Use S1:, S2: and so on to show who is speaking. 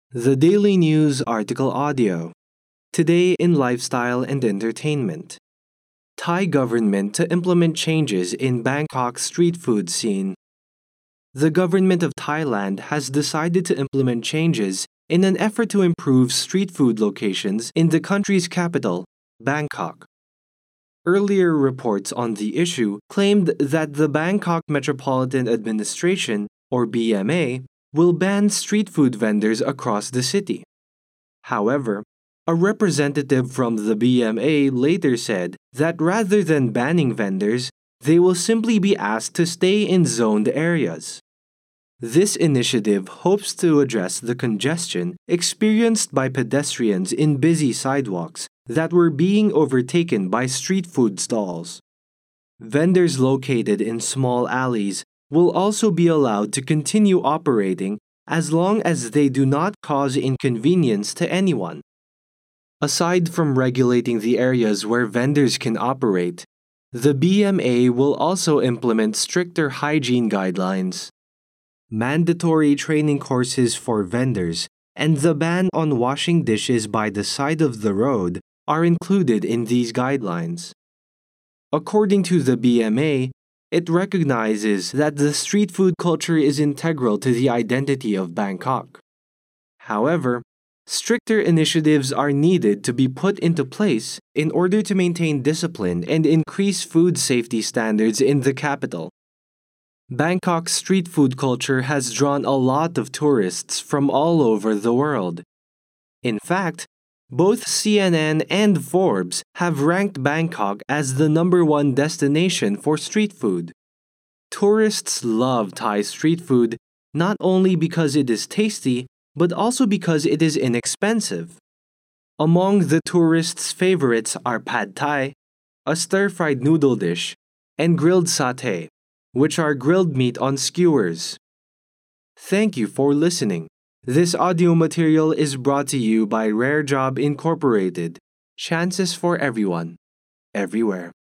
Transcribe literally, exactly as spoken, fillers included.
S1: The Daily News Article Audio. Today in Lifestyle and Entertainment. Thai government to implement changes in Bangkok street food scene. The government of Thailand has decided to implement changes in an effort to improve street food locations in the country's capital, Bangkok. Earlier reports on the issue claimed that the Bangkok Metropolitan Administration, or B M A, will ban street food vendors across the city. However, a representative from the B M A later said that rather than banning vendors, they will simply be asked to stay in zoned areas. This initiative hopes to address the congestion experienced by pedestrians in busy sidewalks that were being overtaken by street food stalls. Vendors located in small alleys will also be allowed to continue operating as long as they do not cause inconvenience to anyone. Aside from regulating the areas where vendors can operate, the B M A will also implement stricter hygiene guidelines. Mandatory training courses for vendors and the ban on washing dishes by the side of the road are included in these guidelines. According to the B M A, it recognizes that the street food culture is integral to the identity of Bangkok. However, stricter initiatives are needed to be put into place in order to maintain discipline and increase food safety standards in the capital. Bangkok's street food culture has drawn a lot of tourists from all over the world. In fact, both C N N and Forbes have ranked Bangkok as the number one destination for street food. Tourists love Thai street food not only because it is tasty, but also because it is inexpensive. Among the tourists' favorites are pad thai, a stir-fried noodle dish, and grilled satay, which are grilled meat on skewers. Thank you for listening. This audio material is brought to you by Rare Job Incorporated. Chances for everyone, everywhere.